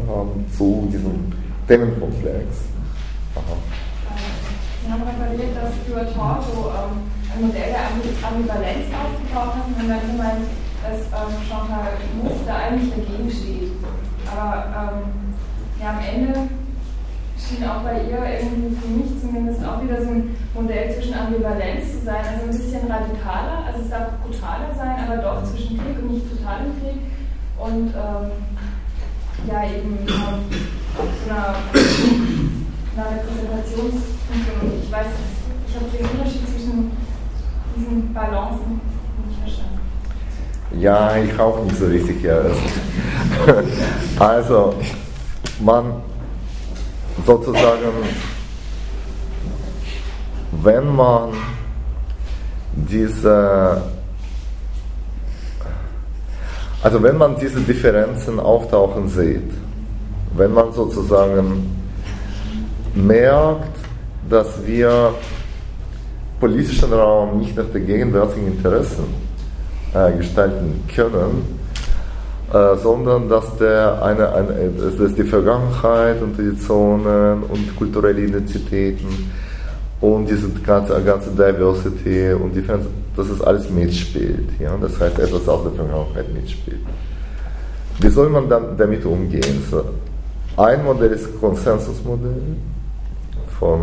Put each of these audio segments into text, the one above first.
beigetragen haben zu diesem Themenkomplex. Aha. Sie haben referiert, dass Stuart Hall so ein Modell der Ambivalenz aufgebaut hat und dann gemeint, dass Chantal Mouffe da eigentlich dagegen steht. Aber ja, am Ende schien auch bei ihr irgendwie für mich zumindest auch wieder so ein Modell zwischen Ambivalenz zu sein, also ein bisschen radikaler, also es darf brutaler sein, aber doch zwischen Krieg und nicht totalem Krieg und ja eben einer Repräsentationsfunktion. Und ich weiß, ich habe den Unterschied zwischen diesen Balancen nicht verstanden. Ja, ich auch nicht so richtig, ja. Also, man sozusagen, wenn man diese Differenzen auftauchen sieht, wenn man sozusagen merkt, dass wir politischen Raum nicht nach den gegenwärtigen Interessen gestalten können, sondern dass dass die Vergangenheit und Traditionen und kulturelle Identitäten und diese ganze Diversity und Differenz, dass es alles mitspielt. Ja? Das heißt, etwas aus der Vergangenheit mitspielt. Wie soll man dann damit umgehen? So, ein Modell ist das Konsensusmodell von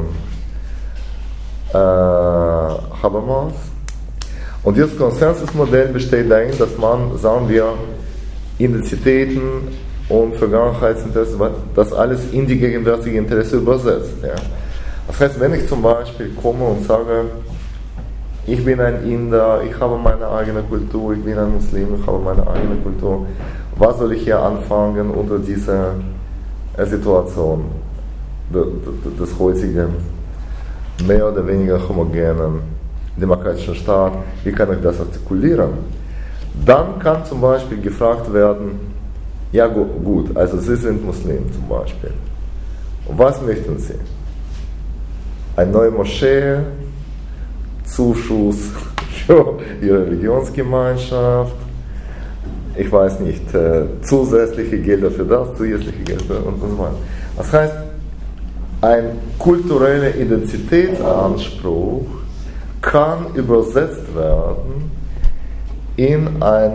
Habermas. Und dieses Konsensusmodell besteht darin, dass man, sagen wir, Identitäten und Vergangenheitsinteressen, das alles in die gegenwärtige Interesse übersetzt. Ja. Das heißt, wenn ich zum Beispiel komme und sage, ich bin ein Inder, ich habe meine eigene Kultur, ich bin ein Muslim, ich habe meine eigene Kultur, was soll ich hier anfangen unter dieser Situation des heutigen, mehr oder weniger homogenen demokratischen Staat, wie kann ich das artikulieren? Dann kann zum Beispiel gefragt werden, ja gut, also Sie sind Muslim zum Beispiel. Und was möchten Sie? Eine neue Moschee, Zuschuss für Ihre Religionsgemeinschaft, ich weiß nicht, zusätzliche Gelder für das, zusätzliche Gelder und so weiter. Das heißt, ein kultureller Identitätsanspruch kann übersetzt werden in ein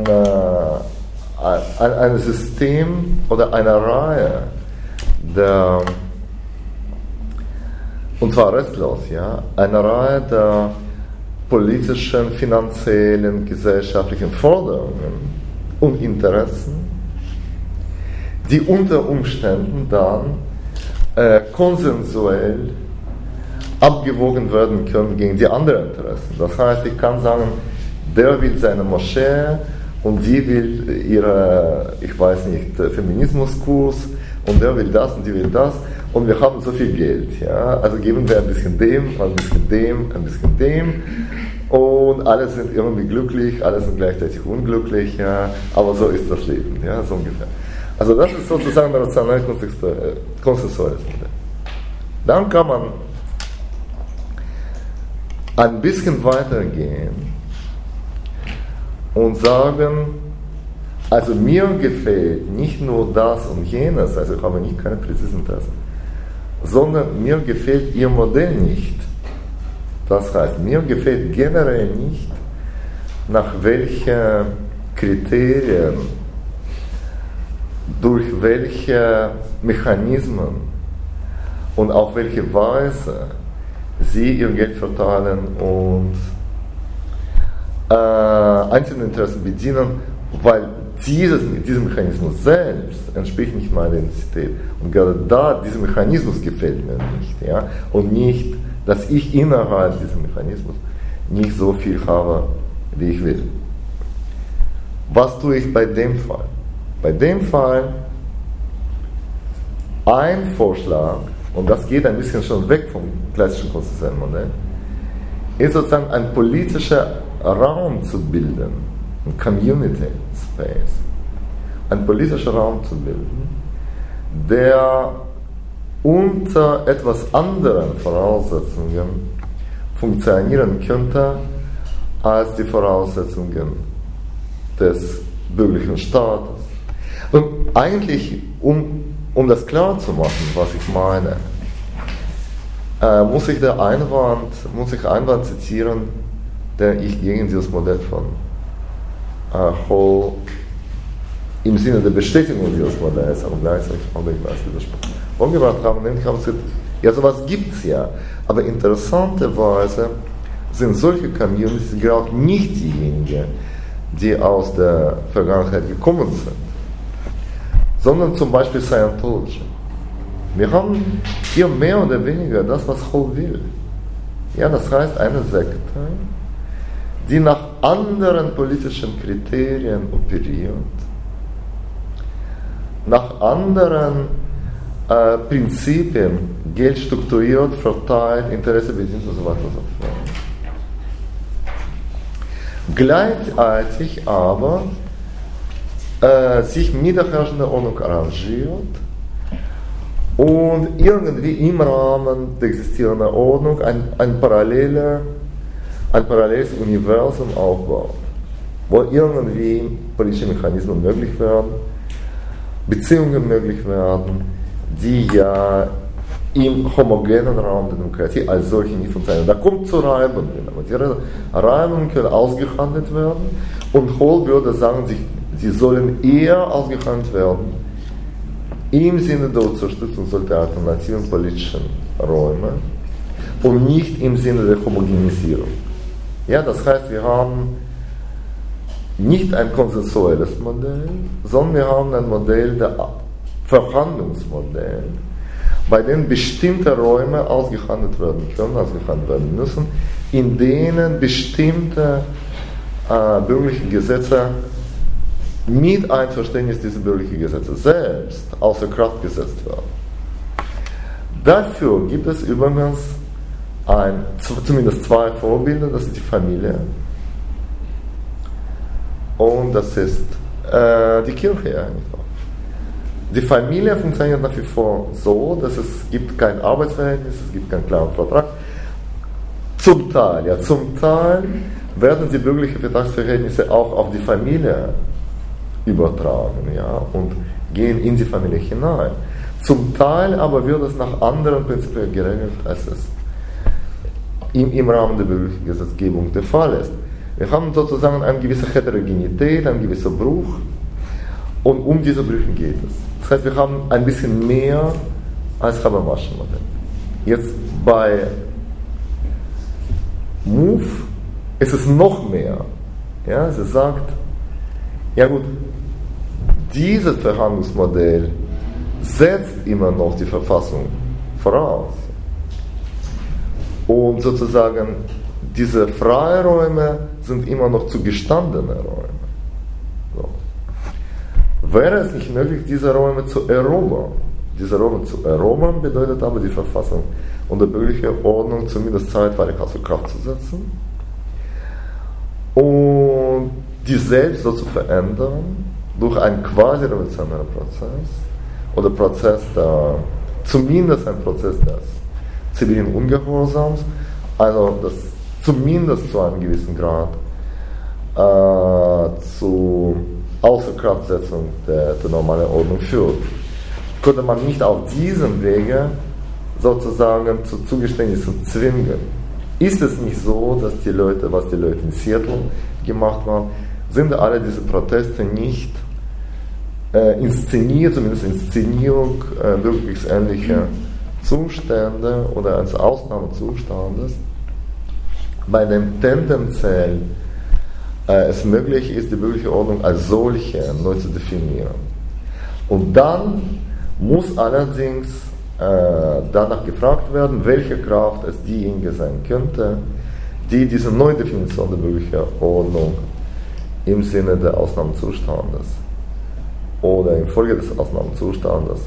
System oder eine Reihe der, und zwar restlos, ja, eine Reihe der politischen, finanziellen, gesellschaftlichen Forderungen und Interessen, die unter Umständen dann konsensuell abgewogen werden können gegen die anderen Interessen. Das heißt, ich kann sagen, der will seine Moschee und die will ihre, ich weiß nicht, Feminismuskurs und der will das und die will das und wir haben so viel Geld. Ja? Also geben wir ein bisschen dem, ein bisschen dem, ein bisschen dem und alle sind irgendwie glücklich, alle sind gleichzeitig unglücklich, ja? Aber so ist das Leben, ja? So ungefähr. Also das ist sozusagen ein rational konsensuelles Modell. Dann kann man ein bisschen weitergehen und sagen, also mir gefällt nicht nur das und jenes, also ich habe nicht keine präzisen Interessen, sondern mir gefällt ihr Modell nicht. Das heißt, mir gefällt generell nicht, nach welchen Kriterien, durch welche Mechanismen und auf welche Weise sie ihr Geld verteilen und einzelne Interessen bedienen, weil dieser Mechanismus selbst entspricht nicht meiner Identität. Und gerade da, dieser Mechanismus gefällt mir nicht. Ja? Und nicht, dass ich innerhalb dieses Mechanismus nicht so viel habe, wie ich will. Was tue ich bei dem Fall? Bei dem Fall ein Vorschlag, und das geht ein bisschen schon weg vom klassischen konstitutionellen Modell, ist sozusagen ein politischer Raum zu bilden, ein Community Space, ein politischer Raum zu bilden, der unter etwas anderen Voraussetzungen funktionieren könnte als die Voraussetzungen des bürgerlichen Staates. Und eigentlich, um Um das klar zu machen, was ich meine, muss ich Einwand zitieren, den ich gegen dieses Modell von Hall im Sinne der Bestätigung dieses Modells, aber gleichzeitig auch der Widerspruch vorgebracht haben. Nämlich haben sie gesagt, ja, sowas gibt es ja, aber interessanterweise sind solche Communities gerade nicht diejenigen, die aus der Vergangenheit gekommen sind, sondern zum Beispiel Scientology. Wir haben hier mehr oder weniger das, was Hall will. Ja, das heißt eine Sekte, die nach anderen politischen Kriterien operiert, nach anderen Prinzipien Geld strukturiert, verteilt, Interesse bedient und so weiter und so fort. Gleichzeitig aber sich mit der herrschenden Ordnung arrangiert und irgendwie im Rahmen der existierenden Ordnung ein paralleles Universum aufbaut, wo irgendwie politische Mechanismen möglich werden, Beziehungen möglich werden, die ja im homogenen Raum der Demokratie als solche nicht funktionieren. Da kommt zu Reibungen, aber die Reibungen können ausgehandelt werden und Hall würde sagen, sie sollen eher ausgehandelt werden im Sinne der Unterstützung solcher alternativen politischen Räume und nicht im Sinne der Homogenisierung. Ja, das heißt, wir haben nicht ein konsensuelles Modell, sondern wir haben ein Modell der Verhandlungsmodell, bei denen bestimmte Räume ausgehandelt werden können, ausgehandelt werden müssen, in denen bestimmte bürgerliche Gesetze mit Einverständnis dieser bürgerlichen Gesetze selbst außer Kraft gesetzt werden. Dafür gibt es übrigens zumindest zwei Vorbilder, das ist die Familie und das ist die Kirche eigentlich. Die Familie funktioniert nach wie vor so, dass es gibt kein Arbeitsverhältnis, es gibt keinen klaren Vertrag. Zum Teil werden die bürgerlichen Vertragsverhältnisse auch auf die Familie übertragen, ja, und gehen in die Familie hinein. Zum Teil aber wird es nach anderen Prinzipien geregelt, als es im Rahmen der bürgerlichen Gesetzgebung der Fall ist. Wir haben sozusagen eine gewisse Heterogenität, einen gewissen Bruch, und um diese Brüche geht es. Das heißt, wir haben ein bisschen mehr als Habermaschen Modell. Jetzt bei Move ist es noch mehr. Ja, sie sagt, ja gut, dieses Verhandlungsmodell setzt immer noch die Verfassung voraus. Und sozusagen diese Freiräume sind immer noch zu gestandene Räume. So. Wäre es nicht möglich, diese Räume zu erobern? Diese Räume zu erobern bedeutet aber, die Verfassung und die bürgerliche Ordnung zumindest zeitweilig außer Kraft zu setzen und die selbst so zu verändern durch einen quasi revolutionären Prozess oder zumindest ein Prozess des zivilen Ungehorsams, also das zumindest zu einem gewissen Grad zu Außerkraftsetzung der normalen Ordnung führt. Könnte man nicht auf diesem Wege sozusagen zu Zugeständnissen zwingen. Ist es nicht so, dass was die Leute in Seattle gemacht haben, sind alle diese Proteste nicht inszeniert, zumindest Inszenierung bürgerkriegsähnlicher Zustände oder eines Ausnahmezustandes, bei dem tendenziell es möglich ist, die bürgerliche Ordnung als solche neu zu definieren. Und dann muss allerdings danach gefragt werden, welche Kraft es diejenige sein könnte, die diese Neudefinition der bürgerlichen Ordnung im Sinne des Ausnahmezustandes oder infolge des Ausnahmezustandes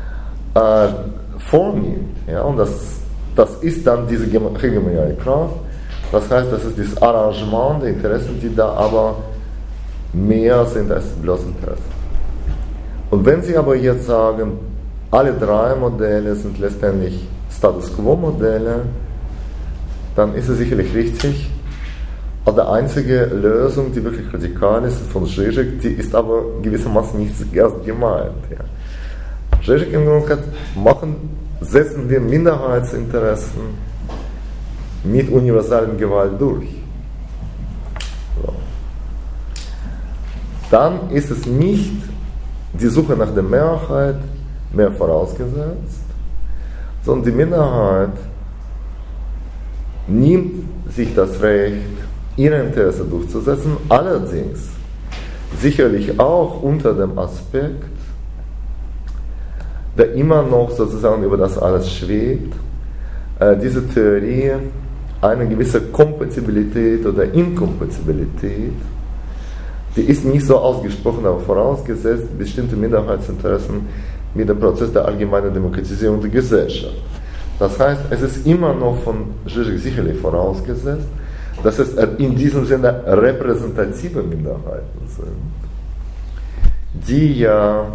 vornimmt. Ja? Und das ist dann diese hegemoniale Kraft. Das heißt, das ist das Arrangement der Interessen, die da aber mehr sind als bloß Interessen. Und wenn Sie aber jetzt sagen, alle drei Modelle sind letztendlich Status Quo-Modelle, dann ist es sicherlich richtig. Aber die einzige Lösung, die wirklich radikal ist, von Zizek, die ist aber gewissermaßen nicht erst gemeint. Ja. Zizek setzen wir Minderheitsinteressen mit universalen Gewalt durch. So. Dann ist es nicht die Suche nach der Mehrheit mehr vorausgesetzt, sondern die Minderheit nimmt sich das Recht, ihre Interesse durchzusetzen, allerdings sicherlich auch unter dem Aspekt, der immer noch sozusagen über das alles schwebt, diese Theorie eine gewisse Kompatibilität oder Inkompatibilität, die ist nicht so ausgesprochen, aber vorausgesetzt bestimmte Minderheitsinteressen mit dem Prozess der allgemeinen Demokratisierung der Gesellschaft. Das heißt, es ist immer noch von Zizek sicherlich vorausgesetzt, dass es in diesem Sinne repräsentative Minderheiten sind, die ja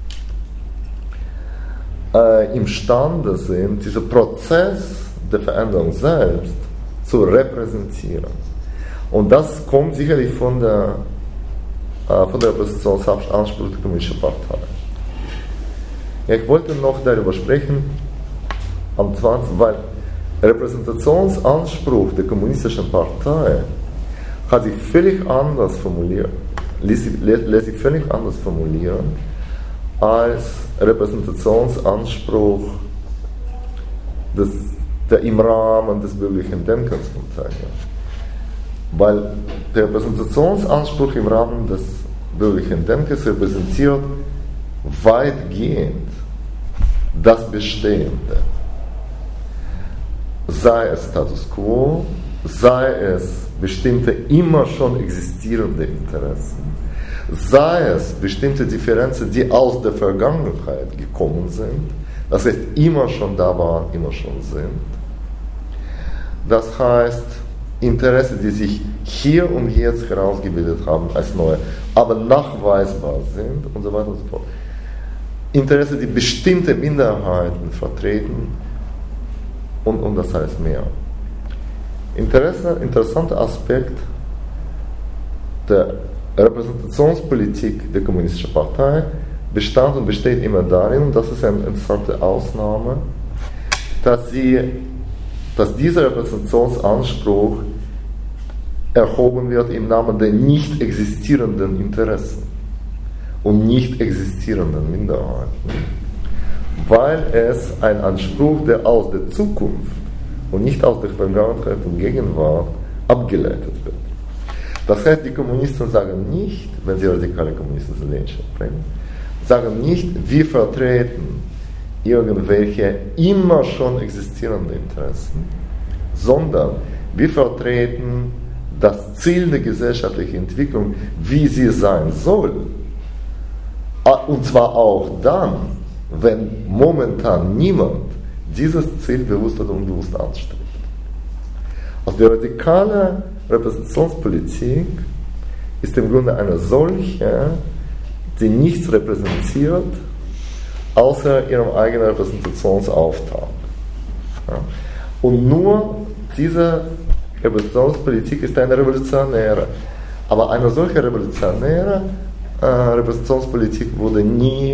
imstande sind, diesen Prozess der Veränderung selbst zu repräsentieren. Und das kommt sicherlich von der Repräsentationsanspruch der Kommunistischen Partei. Ja, ich wollte noch darüber sprechen, weil Repräsentationsanspruch der Kommunistischen Partei hat sich völlig anders formuliert, lässt sich völlig anders formulieren als Repräsentationsanspruch der im Rahmen des bürgerlichen Denkens von Teilen. Weil der Repräsentationsanspruch im Rahmen des bürgerlichen Denkens repräsentiert weitgehend das Bestehende. Sei es Status quo, sei es bestimmte immer schon existierende Interessen, sei es bestimmte Differenzen, die aus der Vergangenheit gekommen sind, das heißt immer schon da waren, immer schon sind. Das heißt, Interessen, die sich hier und jetzt herausgebildet haben als neue, aber nachweisbar sind und so weiter und so fort. Interessen, die bestimmte Minderheiten vertreten und das heißt mehr. Interessanter Aspekt der Repräsentationspolitik der Kommunistischen Partei bestand und besteht immer darin, und das ist eine interessante Ausnahme, dass dieser Repräsentationsanspruch erhoben wird im Namen der nicht existierenden Interessen und nicht existierenden Minderheiten, weil es ein Anspruch, der aus der Zukunft und nicht aus der Vergangenheit und Gegenwart abgeleitet wird. Das heißt, die Kommunisten sagen nicht, wenn sie radikale Kommunisten zu Lenin bringen, sagen nicht, wir vertreten irgendwelche immer schon existierenden Interessen, sondern wir vertreten das Ziel der gesellschaftlichen Entwicklung, wie sie sein soll. Und zwar auch dann, wenn momentan niemand dieses Ziel bewusst oder unbewusst anstrebt. Also die radikale Repräsentationspolitik ist im Grunde eine solche, die nichts repräsentiert, außer ihrem eigenen Repräsentationsauftrag. Ja. Und nur diese Repräsentationspolitik ist eine revolutionäre. Aber eine solche revolutionäre Repräsentationspolitik wurde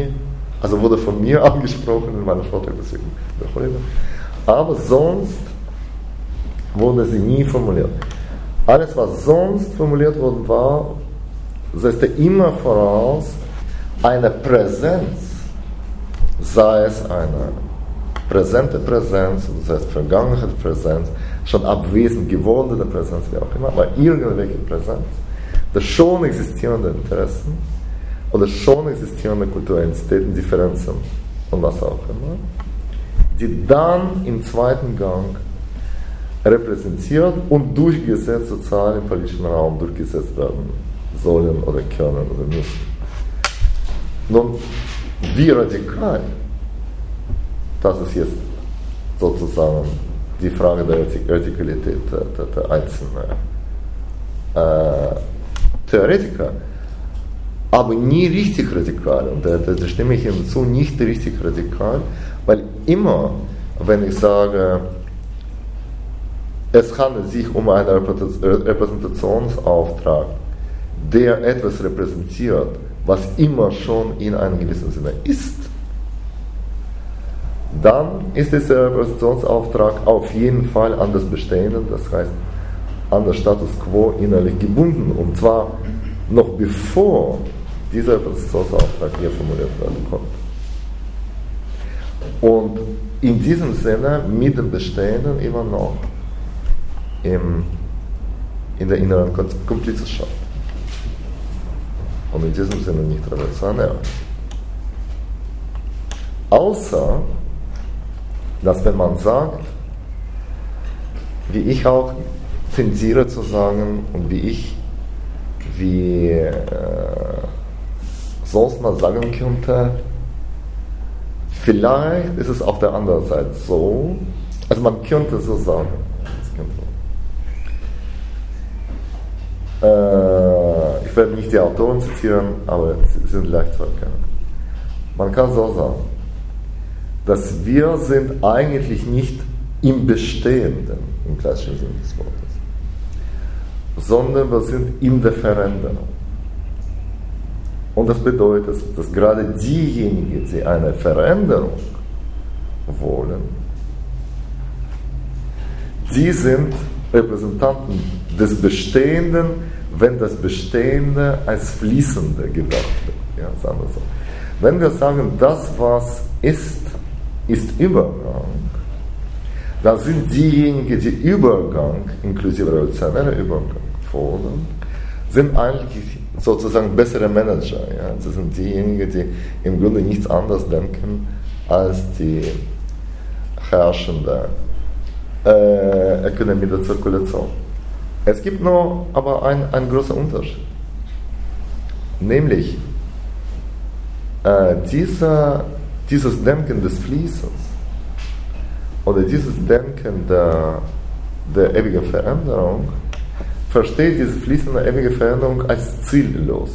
von mir angesprochen in meinem Vortrag, deswegen wiederhole ich. Aber sonst wurde sie nie formuliert. Alles, was sonst formuliert worden war, setzte immer voraus eine Präsenz, sei es eine präsente Präsenz, das heißt vergangene Präsenz, schon abwesend gewordene Präsenz, wie auch immer, aber irgendwelche Präsenz, der schon existierenden Interessen oder schon existierende Kulturentitäten, Differenzen und was auch immer, die dann im zweiten Gang repräsentiert und durchgesetzt, sozial im politischen Raum durchgesetzt werden sollen oder können oder müssen. Nun, wie radikal, das ist jetzt sozusagen die Frage der Radikalität der einzelnen Theoretiker, aber nie richtig radikal. Und da stimme ich Ihnen zu, nicht richtig radikal, weil immer, wenn ich sage, es handelt sich um einen Repräsentationsauftrag, der etwas repräsentiert, was immer schon in einem gewissen Sinne ist, dann ist dieser Repräsentationsauftrag auf jeden Fall an das Bestehende, das heißt an das Status quo innerlich gebunden, und zwar noch bevor dieser Repräsentationsauftrag hier formuliert werden konnte. Und in diesem Sinne mit dem Bestehenden immer noch in der inneren Komplizenschaft. Und in diesem Sinne nicht revolutionär. Außer, dass wenn man sagt, wie ich auch tendiere zu sagen und wie sonst mal sagen könnte, vielleicht ist es auf der anderen Seite so, also man könnte so sagen, ich werde nicht die Autoren zitieren, aber sie sind leicht zu erkennen. Man kann so sagen, dass wir sind eigentlich nicht im Bestehenden, im klassischen Sinne des Wortes, sondern wir sind in der Veränderung. Und das bedeutet, dass gerade diejenigen, die eine Veränderung wollen, die sind Repräsentanten des Bestehenden, wenn das Bestehende als Fließende gedacht wird. Ja, sagen wir so. Wenn wir sagen, das, was ist Übergang, dann sind diejenigen, die Übergang, inklusive revolutionärer Übergang, fordern, sind eigentlich sozusagen bessere Manager. Ja? Das sind diejenigen, die im Grunde nichts anderes denken als die herrschende Ökonomie der Zirkulation. Es gibt noch aber ein großer Unterschied. Nämlich dieses Denken des Fließens oder dieses Denken der ewigen Veränderung versteht diese fließende ewige Veränderung als ziellos.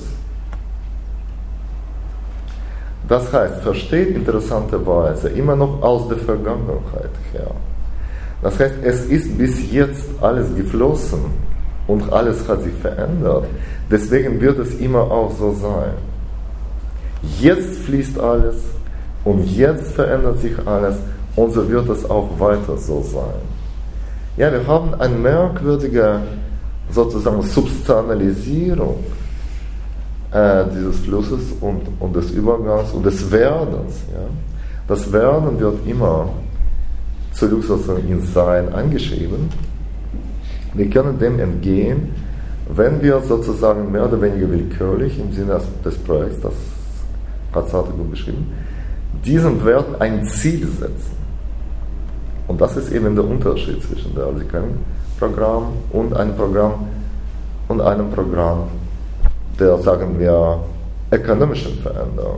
Das heißt, versteht interessanterweise immer noch aus der Vergangenheit her. Das heißt, es ist bis jetzt alles geflossen und alles hat sich verändert. Deswegen wird es immer auch so sein. Jetzt fließt alles und jetzt verändert sich alles und so wird es auch weiter so sein. Ja, wir haben eine merkwürdige sozusagen Substantialisierung dieses Flusses und des Übergangs und des Werdens. Ja. Das Werden wird immer zurück sozusagen ins Sein angeschrieben. Wir können dem entgehen, wenn wir sozusagen mehr oder weniger willkürlich im Sinne des Projekts, das hat Sartre gut beschrieben, diesem Werden ein Ziel setzen. Und das ist eben der Unterschied zwischen der Programm und einem Programm der, sagen wir, ökonomischen Veränderung.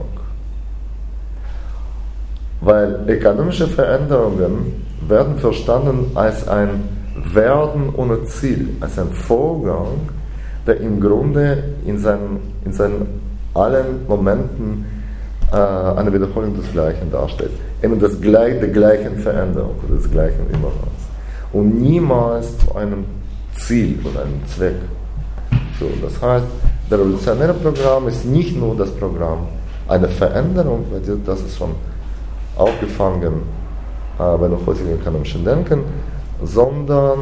Weil ökonomische Veränderungen werden verstanden als ein Werden ohne Ziel, als ein Vorgang, der im Grunde in seinen allen Momenten eine Wiederholung des Gleichen darstellt. Eben der gleichen Veränderung oder des gleichen Übergangs. Und niemals zu einem Ziel oder einem Zweck führen. Das heißt, das revolutionäre Programm ist nicht nur das Programm einer Veränderung, weil das ist schon aufgefangen bei dem heutigen ökonomischen Denken, sondern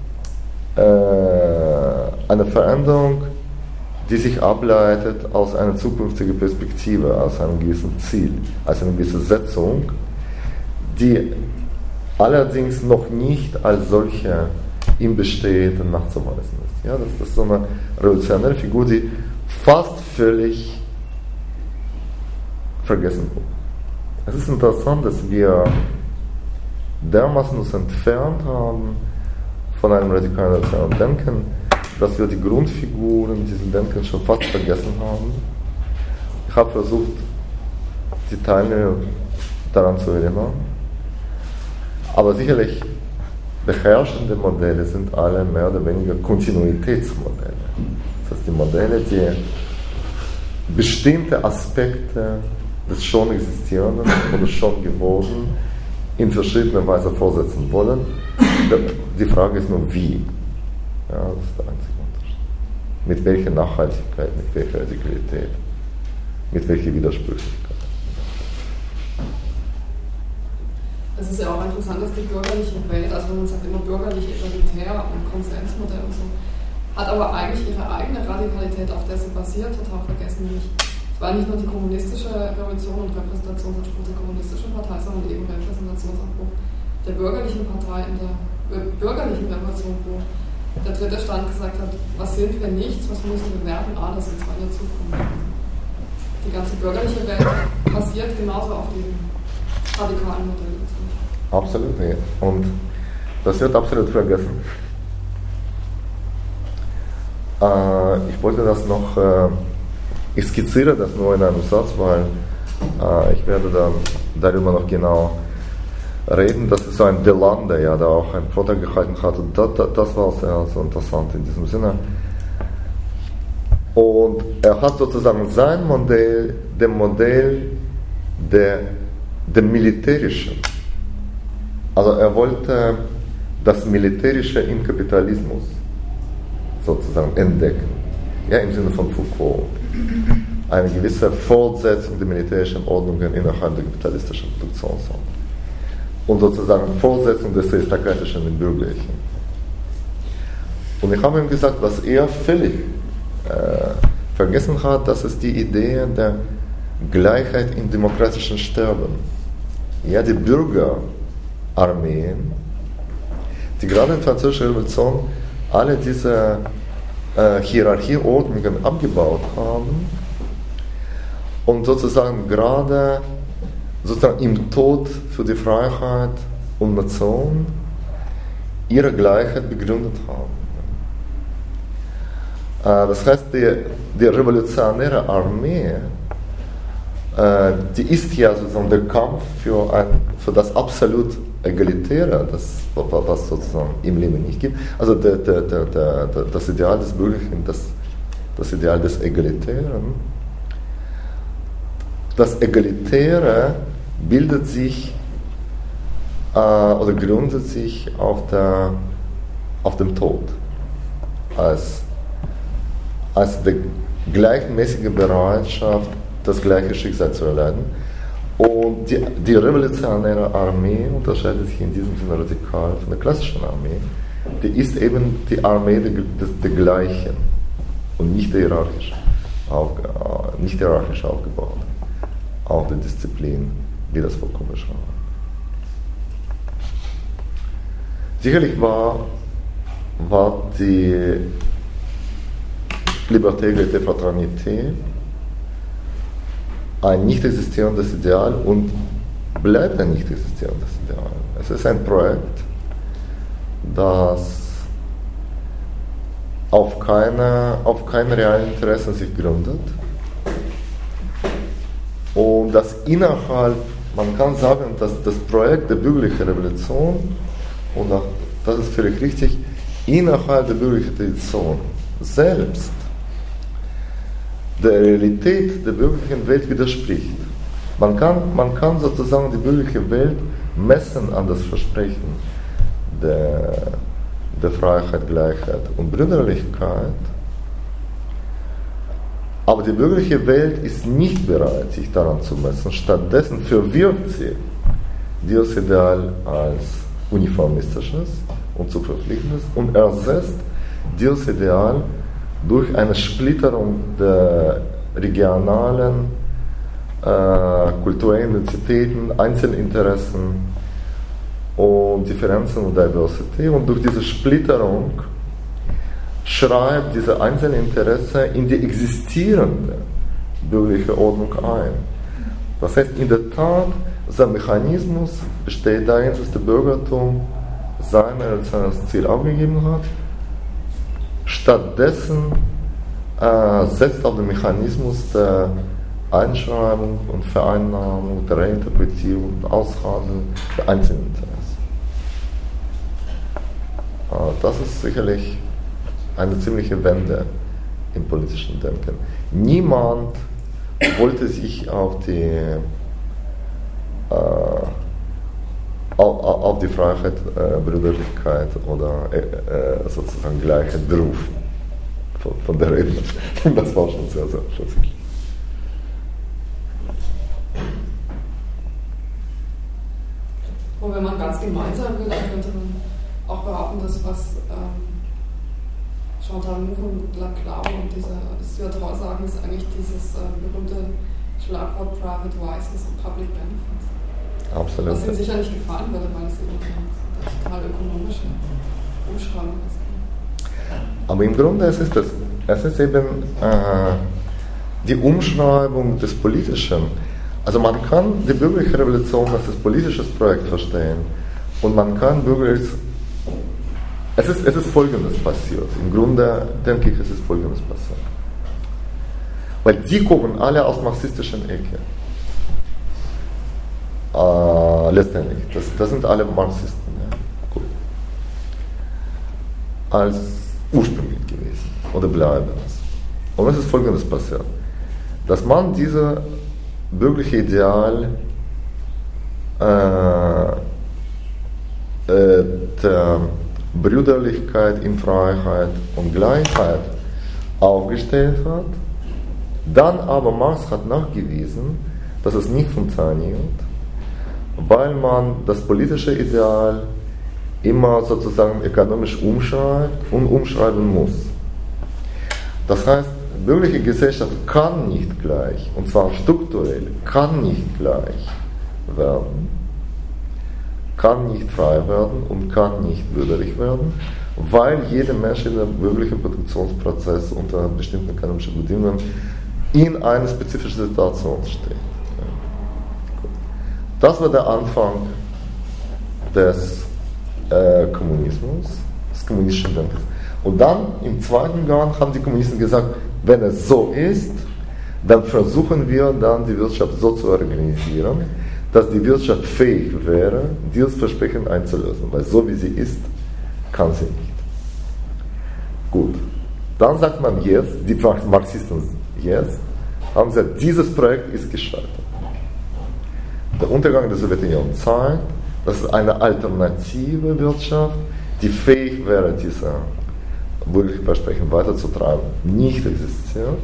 eine Veränderung, die sich ableitet aus einer zukünftigen Perspektive, aus einem gewissen Ziel, aus einer gewissen Setzung, die allerdings noch nicht als solche im Bestehenden nachzuweisen ist. Ja, das ist so eine revolutionäre Figur, die fast völlig vergessen wurde. Es ist interessant, dass wir dermaßen uns entfernt haben von einem radikalen Denken, dass wir die Grundfiguren dieses Denkens schon fast vergessen haben. Ich habe versucht, die Teilnehmer daran zu erinnern. Aber sicherlich beherrschende Modelle sind alle mehr oder weniger Kontinuitätsmodelle. Das heißt, die Modelle, die bestimmte Aspekte des schon Existierenden oder schon Gewordenen in verschiedener Weise vorsetzen wollen. Die Frage ist nur, wie. Ja, das ist der einzige Unterschied. Mit welcher Nachhaltigkeit, mit welcher Radikalität, mit welcher Widersprüchlichkeit. Es ist ja auch interessant, dass die bürgerliche Welt, also wenn man sagt immer bürgerlich, egalitär und Konsensmodell und so, hat aber eigentlich ihre eigene Radikalität, auf der sie basiert, total vergessen. Nämlich, es war nicht nur die kommunistische Revolution und Repräsentationsanspruch der kommunistischen Partei, sondern eben Repräsentationsanspruch der bürgerlichen Partei in der bürgerlichen Revolution, wo der dritte Stand gesagt hat, was sind wir nichts, was müssen wir werden, alles in der Zukunft. Die ganze bürgerliche Welt basiert genauso auf dem radikalen Modell. Absolut, ja. Und das wird absolut vergessen. Ich wollte das noch, ich skizziere das nur in einem Satz, weil ich werde dann darüber noch genau reden. Das ist so ein Delande, ja, der auch einen Vortrag gehalten hat, und das war sehr, sehr interessant in diesem Sinne. Und er hat sozusagen sein Modell, dem Modell der militärischen, also er wollte das Militärische im Kapitalismus sozusagen entdecken, ja, im Sinne von Foucault. Eine gewisse Fortsetzung der militärischen Ordnungen innerhalb der kapitalistischen Produktion und sozusagen Fortsetzung des Aristokratischen im Bürgerlichen. Und ich habe ihm gesagt, was er völlig vergessen hat, das ist die Idee der Gleichheit im demokratischen Sterben. Ja, die Bürgerarmeen, die gerade in der Französischen Revolution alle diese Hierarchieordnungen abgebaut haben und sozusagen gerade sozusagen im Tod für die Freiheit und Nation ihre Gleichheit begründet haben. Das heißt, die revolutionäre Armee, die ist ja sozusagen der Kampf für das absolut Egalitäre, was sozusagen im Leben nicht gibt. Also das Ideal des Bürgerlichen, das Ideal des Egalitären. Das Egalitäre bildet sich oder gründet sich auf dem Tod als die gleichmäßige Bereitschaft, das gleiche Schicksal zu erleiden. Und die revolutionäre Armee unterscheidet sich in diesem Sinne radikal von der klassischen Armee. Die ist eben die Armee der Gleichen und nicht hierarchisch aufgebaut. Auch die Disziplin, wie das vollkommen beschreibt. Sicherlich war die Liberté, Egalité, Fraternité ein nicht existierendes Ideal und bleibt ein nicht existierendes Ideal. Es ist ein Projekt, das auf keine realen Interessen sich gründet und das innerhalb, man kann sagen, dass das Projekt der bürgerlichen Revolution, und auch, das ist völlig richtig, innerhalb der bürgerlichen Tradition selbst der Realität der bürgerlichen Welt widerspricht. Man kann sozusagen die bürgerliche Welt messen an das Versprechen der Freiheit, Gleichheit und Brüderlichkeit, aber die bürgerliche Welt ist nicht bereit, sich daran zu messen. Stattdessen verwirft sie dieses Ideal als uniformistisches und zu verpflichtendes und ersetzt dieses Ideal durch eine Splitterung der regionalen, kulturellen Identitäten, Einzelinteressen und Differenzen und Diversity. Und durch diese Splitterung schreibt diese Einzelinteresse in die existierende bürgerliche Ordnung ein. Das heißt, in der Tat, sein Mechanismus besteht darin, dass der Bürgertum sein Ziel aufgegeben hat. Stattdessen setzt auf den Mechanismus der Einschreibung und Vereinnahmung, der Reinterpretierung und Aushandlung der Einzelinteressen. Das ist sicherlich eine ziemliche Wende im politischen Denken. Niemand wollte sich auf die Freiheit, Brüderlichkeit oder sozusagen Gleichheit berufen von der Redner. Das war schon sehr, sehr schätzlich. Aber wenn man ganz gemein sein will, dann könnte man auch behaupten, dass was Chantal Mouffe und Laclau und dieser Stuart Hall sagen, ist eigentlich dieses berühmte Schlagwort Private Vices und Public Benefits. Absolut. Was ihnen sicher nicht gefallen würde, weil es eben eine total ökonomische Umschreibung ist. Aber im Grunde es ist eben die Umschreibung des Politischen. Also man kann die bürgerliche Revolution als das politische Projekt verstehen und man kann es ist Folgendes passiert. Im Grunde denke ich, es ist Folgendes passiert. Weil die kommen alle aus marxistischen Ecke. Letztendlich. Das sind alle Marxisten. Ja. Gut. Als ursprünglich gewesen. Oder bleiben es. Und es ist Folgendes passiert. Dass man dieses bürgerliche Ideal der Brüderlichkeit in Freiheit und Gleichheit aufgestellt hat. Dann aber Marx hat nachgewiesen, dass es nicht funktioniert, weil man das politische Ideal immer sozusagen ökonomisch umschreibt und umschreiben muss. Das heißt, bürgerliche Gesellschaft kann nicht gleich, und zwar strukturell, kann nicht gleich werden, kann nicht frei werden und kann nicht bürgerlich werden, weil jeder Mensch in einem bürgerlichen Produktionsprozess unter bestimmten ökonomischen Bedingungen in einer spezifischen Situation steht. Das war der Anfang des Kommunismus, des kommunistischen Denkens. Und dann im zweiten Gang haben die Kommunisten gesagt, wenn es so ist, dann versuchen wir dann die Wirtschaft so zu organisieren, dass die Wirtschaft fähig wäre, dieses Versprechen einzulösen. Weil so wie sie ist, kann sie nicht. Gut. Dann sagt man jetzt, die Marxisten jetzt, haben gesagt, dieses Projekt ist gescheitert. Der Untergang der Sowjetunion zeigt, dass es eine alternative Wirtschaft, die fähig wäre, diese bürgerlichen Versprechen weiterzutreiben, nicht existiert.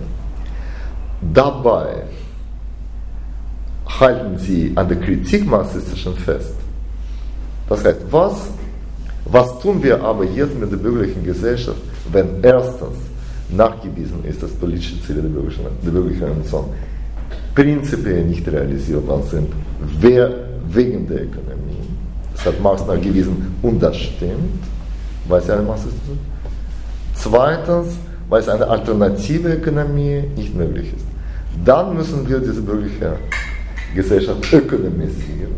Dabei halten sie an der Kritik marxistischen fest. Das heißt, was tun wir aber jetzt mit der bürgerlichen Gesellschaft, wenn erstens nachgewiesen ist, dass politische Ziele der bürgerlichen Revolution prinzipiell nicht realisierbar sind, wegen der Ökonomie. Das hat Marx nachgewiesen und das stimmt, weil sie eine Marxisten sind. Zweitens, weil es eine alternative Ökonomie nicht möglich ist. Dann müssen wir diese bürgerliche Gesellschaft ökonomisieren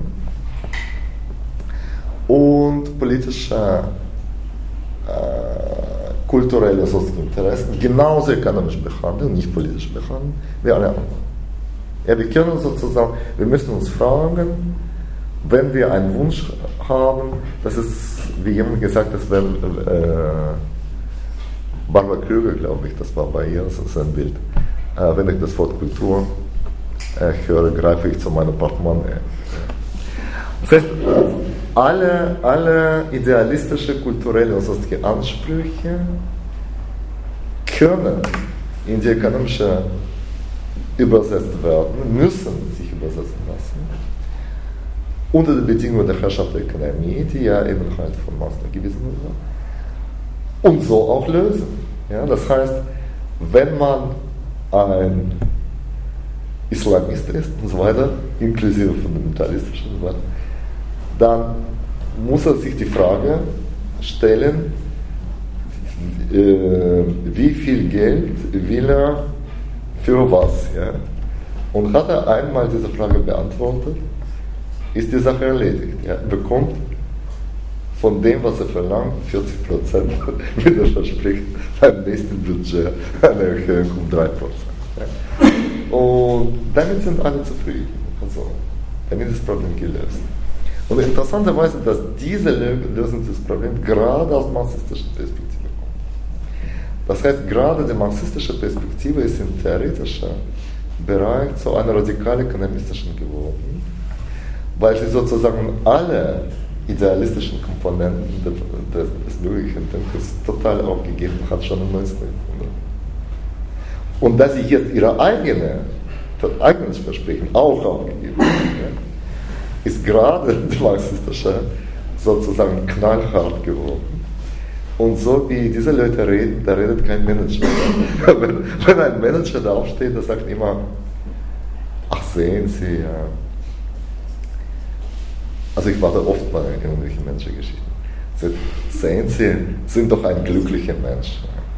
und politische, kulturelle, sonstige Interessen genauso ökonomisch behandeln, nicht politisch behandeln, wie alle anderen. Ja, wir können sozusagen, wir müssen uns fragen, wenn wir einen Wunsch haben, das ist, wie jemand gesagt hat, wenn Barbara Krüger, glaube ich, das war bei ihr, das ist ein Bild. Wenn ich das Wort Kultur höre, greife ich zu meinem Portemonnaie. Das heißt, alle idealistische, kulturelle und sonstige Ansprüche können in die ökonomische übersetzt werden, müssen sich übersetzen lassen, unter der Bedingung der Herrschaft der Ökonomie, die ja eben halt von Marx nachgewiesen wurde, und so auch lösen. Ja, das heißt, wenn man ein Islamist ist und so weiter, inklusive fundamentalistisch und so weiter, dann muss er sich die Frage stellen, wie viel Geld will er für was? Ja? Und hat er einmal diese Frage beantwortet, ist die Sache erledigt. Ja? Er bekommt von dem, was er verlangt, 40%, wie er verspricht, beim nächsten Budget eine Erhöhung um 3%. Ja? Und damit sind alle zufrieden. Also, damit ist das Problem gelöst. Und interessanterweise, dass diese Lösung des Problems gerade aus marxistischer Perspektive kommt. Das heißt, gerade die marxistische Perspektive ist im theoretischen Bereich zu einer radikal ökonomistischen geworden, weil sie sozusagen alle idealistischen Komponenten des bürgerlichen Denkens total aufgegeben hat, schon im 19. Jahrhundert. Und dass sie jetzt ihre eigenes Versprechen auch aufgegeben haben, ist gerade die marxistische sozusagen knallhart geworden. Und so wie diese Leute reden, da redet kein Manager. Wenn ein Manager da aufsteht, der sagt immer, ach sehen Sie, ja. Also ich war da oft bei irgendwelchen Menschengeschichten. Sehen Sie, sind doch ein glücklicher Mensch.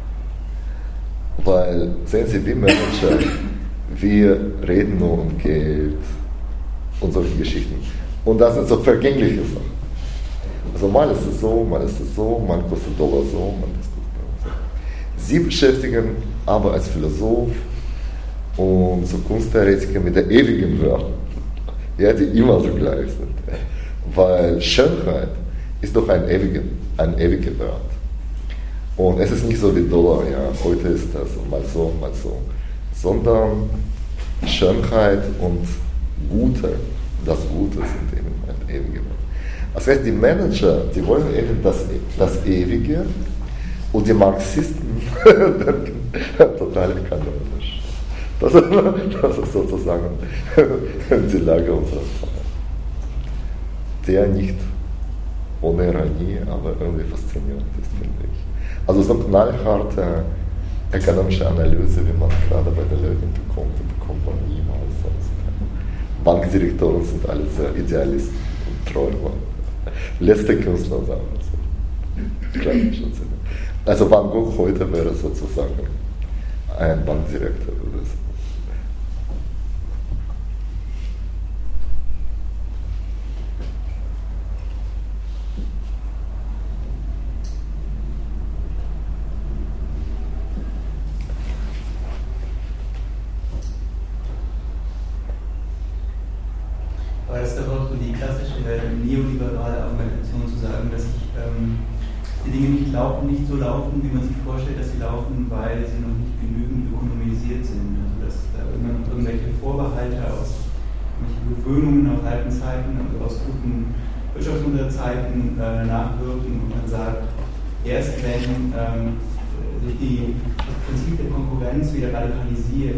Weil, sehen Sie, wir Manager, wir reden nur um Geld und solche Geschichten. Und das sind so vergängliche Sachen. Also mal ist es so, mal ist es so, mal kostet Dollar so, mal ist es so. Sie beschäftigen aber als Philosoph und so Kunsttheoretiker mit der ewigen Welt, ja, die immer so gleich sind. Weil Schönheit ist doch ein ewiger Wert. Und es ist nicht so wie Dollar, ja, heute ist das mal so, sondern Schönheit und das Gute sind eben ein ewiger Wert. Das heißt, die Manager, die wollen eben das Ewige und die Marxisten denken total kanonisch. Das ist sozusagen die Lage unserer Zeit. Der nicht ohne Ironie, aber irgendwie faszinierend ist, finde ich. Also so knallharte ökonomische Analyse, wie man gerade bei den Leuten bekommt, die bekommt man niemals sonst. Bankdirektoren sind alle sehr Idealisten und Träumer. Letzte Künstler sagen das so. Also Van Gogh heute wäre sozusagen ein Bankdirektor oder so. Aber das ist doch auch so die klassische neoliberale Argumentation zu sagen, dass die Dinge nicht so laufen, wie man sich vorstellt, dass sie laufen, weil sie noch nicht genügend ökonomisiert sind. Also dass da immer noch irgendwelche Vorbehalte aus irgendwelchen Gewöhnungen aus alten Zeiten, also aus guten Wirtschaftswunderzeiten nachwirken und man sagt, erst wenn sich das Prinzip der Konkurrenz wieder radikalisiert,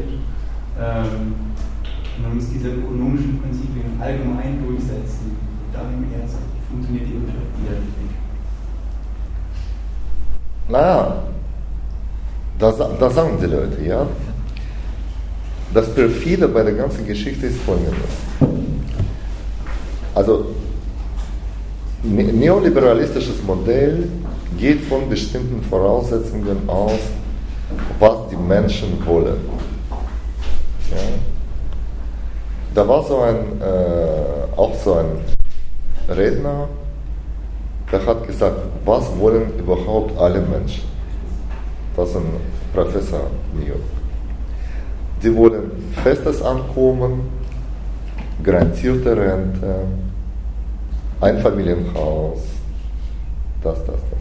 man muss diese ökonomischen Prinzipien allgemein durchsetzen. Dann erst funktioniert die Wirtschaft wieder richtig. Naja, das sagen die Leute, ja. Das Perfide bei der ganzen Geschichte ist Folgendes. Also, neoliberalistisches Modell geht von bestimmten Voraussetzungen aus, was die Menschen wollen. Ja? Da war auch so ein Redner, der hat gesagt, was wollen überhaupt alle Menschen? Das ist ein Professor in New York. Die wollen festes Einkommen, garantierte Rente, Einfamilienhaus, das.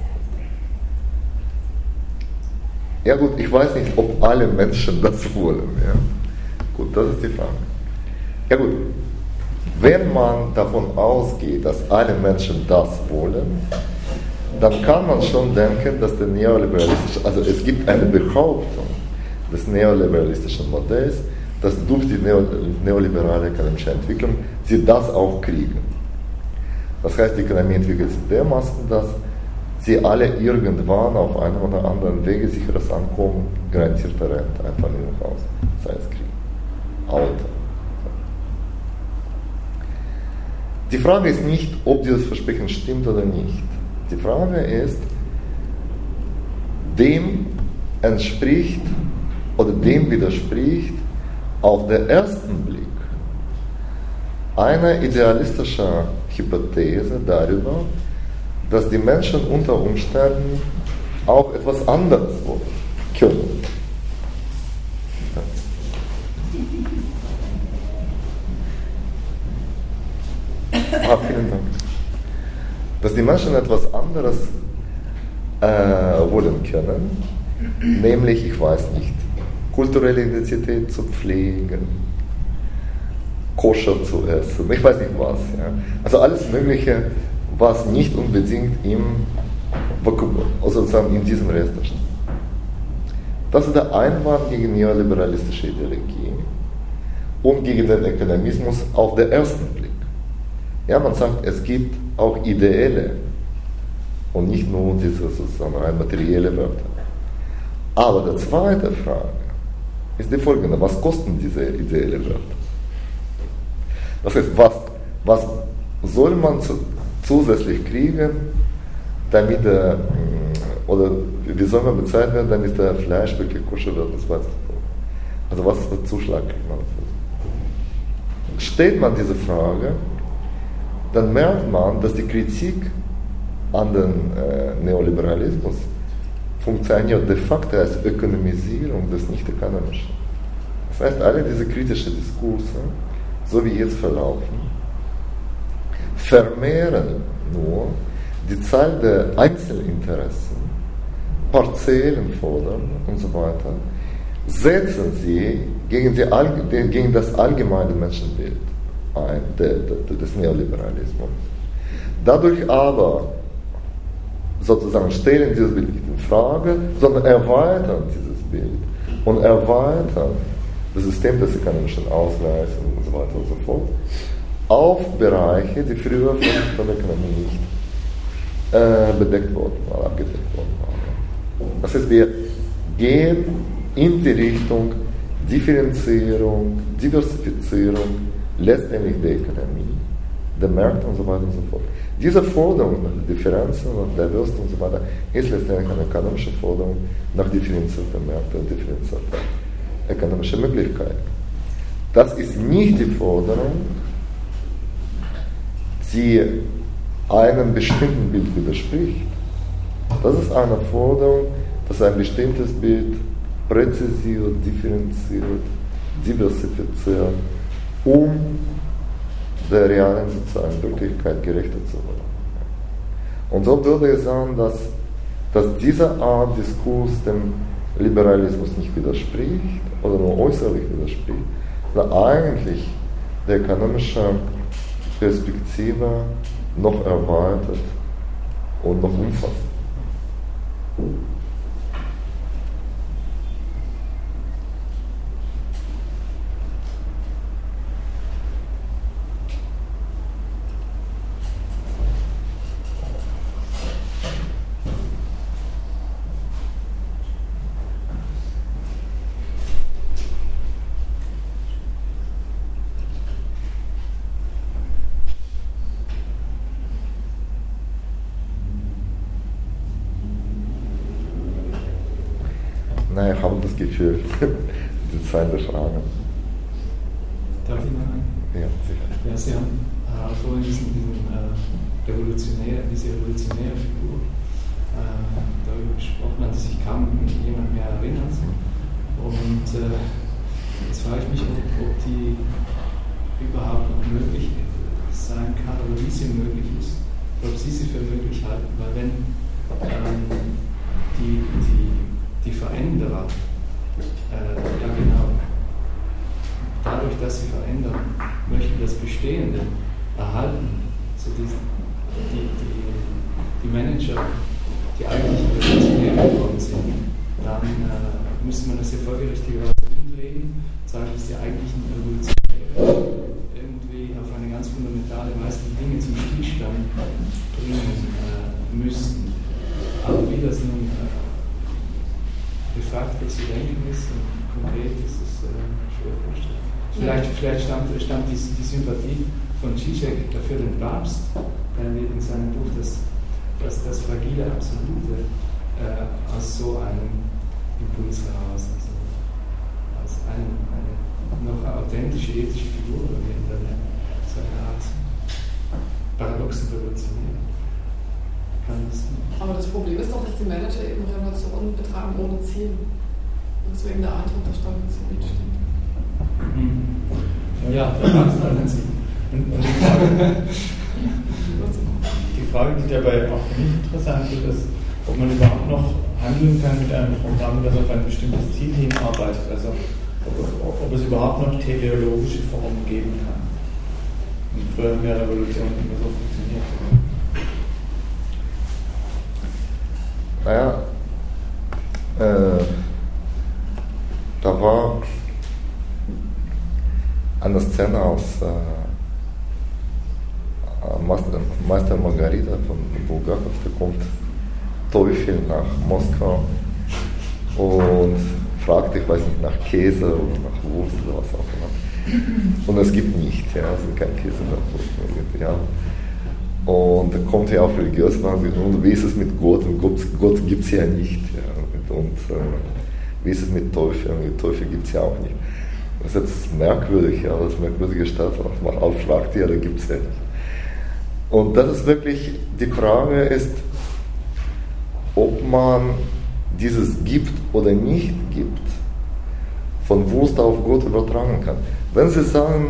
Ja gut, ich weiß nicht, ob alle Menschen das wollen. Ja? Gut, das ist die Frage. Ja gut, wenn man davon ausgeht, dass alle Menschen das wollen, dann kann man schon denken, dass der also es gibt eine Behauptung des neoliberalistischen Modells, dass durch die neoliberale ökonomische Entwicklung sie das auch kriegen. Das heißt, die Ökonomie entwickelt sich dermaßen, dass sie alle irgendwann auf einem oder anderen Wege sicheres Einkommen, garantierte Rente, ein Familienhaus, sei es Krieg, Auto. Die Frage ist nicht, ob dieses Versprechen stimmt oder nicht. Die Frage ist, dem entspricht oder dem widerspricht auf den ersten Blick eine idealistische Hypothese darüber, dass die Menschen unter Umständen auch etwas anderes wollen können. Vielen Dank. Dass die Menschen etwas anderes wollen können, nämlich, ich weiß nicht, kulturelle Identität zu pflegen, koscher zu essen, ich weiß nicht was. Ja. Also alles Mögliche, was nicht unbedingt sozusagen in diesem Rest steht. Das ist der Einwand gegen neoliberalistische Ideologie und gegen den Ökonomismus auf den ersten Blick. Ja, man sagt, es gibt auch ideelle und nicht nur diese sozusagen rein materielle Wörter. Aber die zweite Frage ist die folgende: Was kosten diese ideelle Wörter? Das heißt, was soll man zusätzlich kriegen, damit oder wie soll man bezahlt werden, damit der Fleisch wirklich koscher wird? Das weiß ich nicht. Also was für Zuschlag kriegt man dafür? Stellt man diese Frage, dann merkt man, dass die Kritik an den Neoliberalismus funktioniert de facto als Ökonomisierung des Nicht-Ökonomischen. Das heißt, alle diese kritischen Diskurse, so wie jetzt verlaufen, vermehren nur die Zahl der Einzelinteressen, Parzellen fordern und so weiter, setzen sie gegen das allgemeine Menschenbild ein, des Neoliberalismus. Dadurch aber sozusagen stellen dieses Bild nicht in Frage, sondern erweitern dieses Bild und erweitern das System des ökonomischen Ausgleichs und so weiter und so fort auf Bereiche, die früher von der Ökonomie nicht bedeckt wurden oder abgedeckt worden waren. Das heißt, wir gehen in die Richtung Differenzierung, Diversifizierung, letztendlich der Ökonomie, der Märkte und so weiter und so fort. Diese Forderung nach Differenzen und Diversität und so weiter ist letztendlich eine ökonomische Forderung nach differenzierten Märkten und differenzierten ökonomischen Möglichkeiten. Das ist nicht die Forderung, die einem bestimmten Bild widerspricht. Das ist eine Forderung, dass ein bestimmtes Bild präzisiert, differenziert, diversifiziert, um der realen sozialen Wirklichkeit gerechter zu werden. Und so würde ich sagen, dass diese Art Diskurs dem Liberalismus nicht widerspricht oder nur äußerlich widerspricht, sondern eigentlich die ökonomische Perspektive noch erweitert und noch umfasst. Nein, ich habe das Gefühl, die Zeit der Fragen. Darf ich noch einen? Ja, sicher. Ja, Sie haben vorhin diese revolutionäre Figur darüber gesprochen, an die sich kaum jemand mehr erinnert. Und jetzt frage ich mich, ob die überhaupt noch möglich sein kann oder wie sie möglich ist, oder ob Sie sie für möglich halten. Weil wenn die Veränderer, ja genau, dadurch, dass sie verändern, möchten das Bestehende erhalten, so die Manager, die eigentlich revolutionär geworden sind, dann müsste man das ja folgerichtigerweise umdrehen, sagen, dass die eigentlichen Revolutionäre irgendwie auf eine ganz fundamentale Weise die Dinge zum Stillstand bringen müssten. Aber wie das nun de facto zu denken ist und konkret ist es schwer vorstellbar. Vielleicht stammt die Sympathie von Zizek für den Papst, der wird in seinem Buch das fragile Absolute aus so einem Impuls heraus, also als eine noch authentische ethische Figur oder so eine Art paradoxen Revolutionär. Aber das Problem ist doch, dass die Manager eben Revolutionen betreiben ohne Ziel. Deswegen der Eindruck der Stagnation entsteht. Ja, das hat ein Ziel. Die Frage, die dabei auch für mich interessant ist, ob man überhaupt noch handeln kann mit einem Programm, das auf ein bestimmtes Ziel hinarbeitet. Also ob es überhaupt noch teleologische Formen geben kann. Und früher haben ja Revolutionen immer so funktioniert. Naja, da war eine Szene aus Meister Margarita von Bulgakov, da kommt Teufel nach Moskau und fragt, ich weiß nicht, nach Käse oder nach Wurst oder was auch immer. Und es gibt nicht, ja, es gibt kein Käse oder Wurst mehr. Ja. Und da kommt er auf religiöse Fragen, und wie ist es mit Gott? Und Gott gibt es ja nicht. Ja. Und wie ist es mit Teufel? Und Teufel gibt es ja auch nicht. Das ist jetzt merkwürdig, ja, das merkwürdige Stadt, man aufschlagt, ja, da gibt es ja nicht. Und das ist wirklich, die Frage ist, ob man dieses gibt oder nicht gibt, von Wurst auf Gott übertragen kann. Wenn Sie sagen,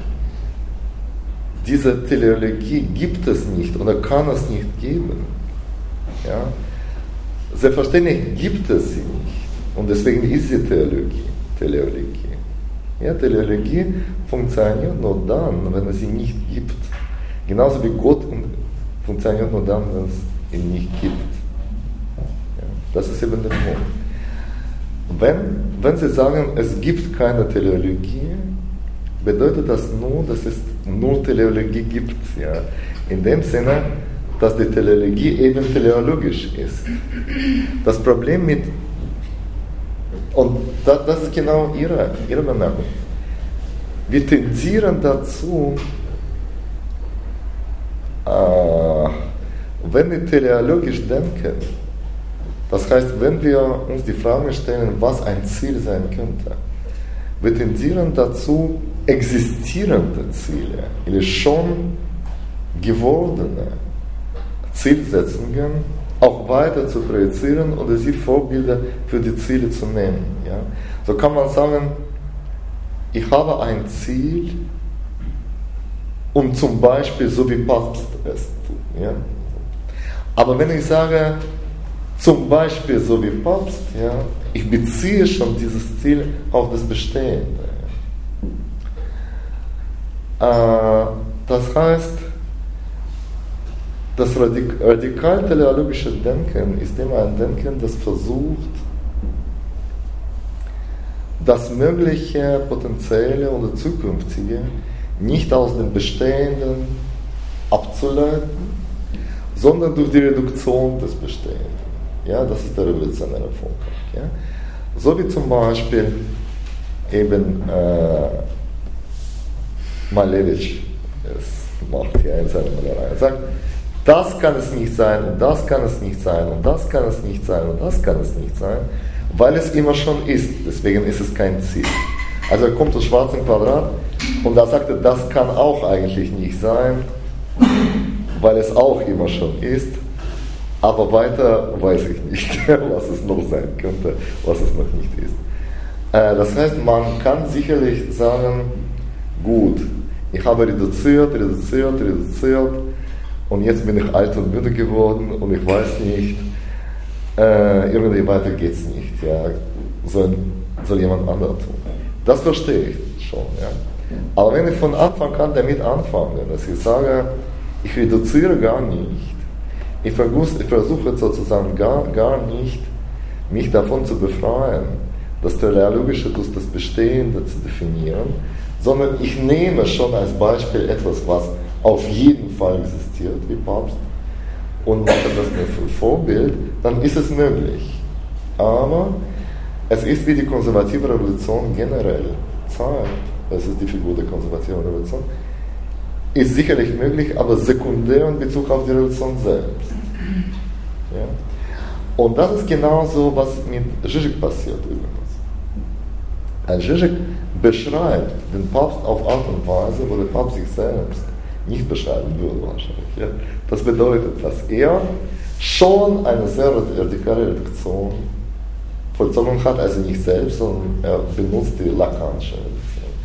diese Teleologie gibt es nicht oder kann es nicht geben, ja, selbstverständlich gibt es sie nicht. Und deswegen ist sie Teleologie. Ja, Teleologie funktioniert nur dann, wenn es sie nicht gibt. Genauso wie Gott funktioniert nur dann, wenn es ihn nicht gibt. Ja, das ist eben der Punkt. Wenn Sie sagen, es gibt keine Teleologie, bedeutet das nur, dass es nur Teleologie gibt. Ja? In dem Sinne, dass die Teleologie eben teleologisch ist. Das Problem mit, und das ist genau Ihre Bemerkung, wir tendieren dazu, wenn wir teleologisch denken, das heißt, wenn wir uns die Frage stellen, was ein Ziel sein könnte, wir tendieren dazu, existierende Ziele, oder schon gewordene Zielsetzungen auch weiter zu projizieren oder sie Vorbilder für die Ziele zu nehmen. Ja? So kann man sagen, ich habe ein Ziel, um zum Beispiel so wie Papst es tut. Ja? Aber wenn ich sage, zum Beispiel so wie Papst, ja, ich beziehe schon dieses Ziel auf das Bestehende. Das heißt, das radikal-teleologische Denken ist immer ein Denken, das versucht, das Mögliche, Potenzielle oder Zukünftige nicht aus dem Bestehenden abzuleiten, sondern durch die Reduktion des Bestehenden. Ja, das ist der revolutionäre Punkt. Ja? So wie zum Beispiel eben Malevich es macht hier in seiner Malerei. Er sagt, das kann es nicht sein und das kann es nicht sein und das kann es nicht sein und das kann es nicht sein, weil es immer schon ist. Deswegen ist es kein Ziel. Also er kommt aus schwarzen Quadrat und da sagt er, das kann auch eigentlich nicht sein, weil es auch immer schon ist. Aber weiter weiß ich nicht, was es noch sein könnte, was es noch nicht ist. Das heißt, man kann sicherlich sagen, gut, ich habe reduziert und jetzt bin ich alt und müde geworden und ich weiß nicht, irgendwie weiter geht es nicht. Ja. Soll jemand anderes tun. Das verstehe ich schon. Ja. Aber wenn ich von Anfang an damit anfange, dass ich sage, ich reduziere gar nicht, ich versuche sozusagen gar nicht, mich davon zu befreien, das Teleologische durch das Bestehende zu definieren, sondern ich nehme schon als Beispiel etwas, was auf jeden Fall existiert, wie Papst, und mache das mir für Vorbild, dann ist es möglich. Aber es ist, wie die konservative Revolution generell zeigt, das ist die Figur der konservativen Revolution, ist sicherlich möglich, aber sekundär in Bezug auf die Revolution selbst. Ja? Und das ist genauso, was mit Žižek passiert übrigens. Žižek beschreibt den Papst auf Art und Weise, wo der Papst sich selbst nicht beschreiben würde wahrscheinlich. Ja? Das bedeutet, dass er schon eine sehr radikale Reduktion vollzogen hat, also nicht selbst, sondern er benutzt die Lakanische Reduktion.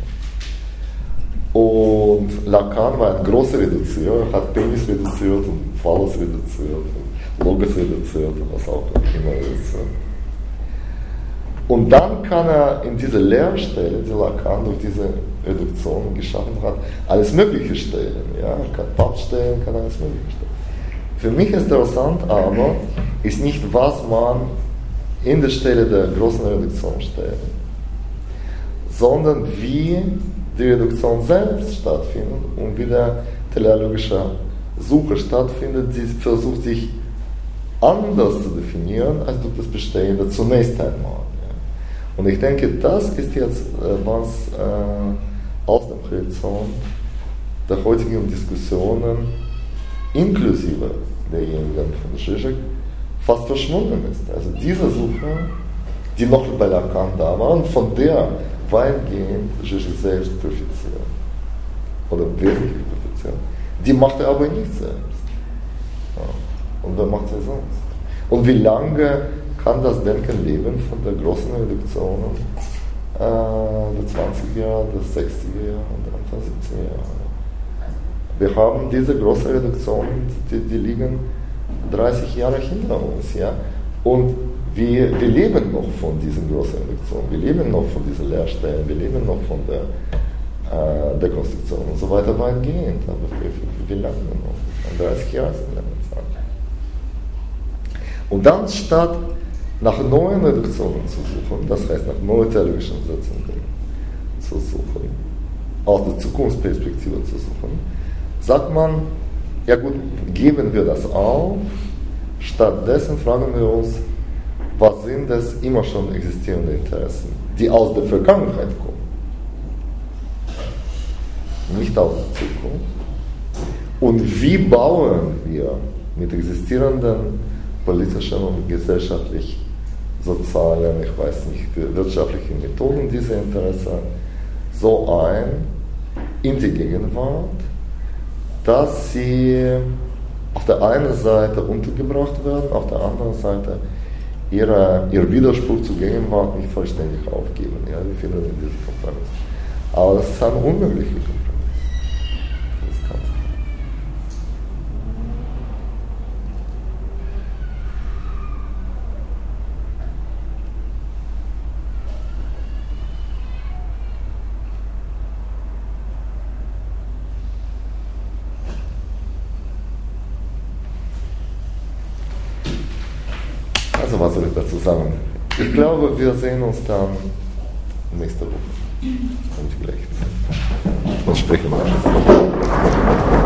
Und Lacan war ein großer Reduzierer, hat Penis reduziert und Phallus reduziert und Logos reduziert und was auch immer reduziert. Und dann kann er in diese Leerstelle, die Lacan durch diese Reduktion geschaffen hat, alles Mögliche stellen. Ja? Er kann Papst stellen, kann alles Mögliche stellen. Für mich ist interessant aber, ist nicht, was man in der Stelle der großen Reduktion stellt, sondern wie die Reduktion selbst stattfindet und wie der teleologische Suche stattfindet, sie versucht sich anders zu definieren als durch das Bestehende zunächst einmal. Ja. Und ich denke, das ist jetzt was aus dem Horizont der heutigen Diskussionen inklusive derjenigen von Zizek fast verschwunden ist. Also diese Suche, die noch bei Lacan da war und von der weitgehend Zizek selbst profitiert oder wirklich profitiert, die macht er aber nicht selbst. Ja. Und wer macht sie sonst? Und wie lange kann das Denken leben von der großen Reduktion der 20er Jahre, der 60er Jahre und der Anfang 70er Jahre? Wir haben diese große Reduktion, die liegen 30 Jahre hinter uns. Ja? Und wir leben noch von diesen großen Reduktionen, wir leben noch von diesen Leerstellen, wir leben noch von der Dekonstruktion und so weiter weitgehend. Aber wie lange noch? 30 Jahre sind lange Zeit. Und dann statt nach neuen Reduktionen zu suchen, das heißt nach neuen theologischen Setzungen zu suchen, aus der Zukunftsperspektive zu suchen, sagt man, ja gut, geben wir das auf, stattdessen fragen wir uns, was sind das immer schon existierende Interessen, die aus der Vergangenheit kommen, nicht aus der Zukunft. Und wie bauen wir mit existierenden politischen und gesellschaftlich sozialen, ich weiß nicht, wirtschaftlichen Methoden diese Interessen so ein in die Gegenwart, dass sie auf der einen Seite untergebracht werden, auf der anderen Seite ihr Widerspruch zur Gegenwart nicht vollständig aufgeben. Ja, wir finden in diesem Kompromiss. Aber das ist ein unmöglicher Kompromiss. Das kann sein. Also was soll ich dazu sagen? Ich glaube, wir sehen uns dann nächste Woche um die gleiche Zeit. Und sprechen wir.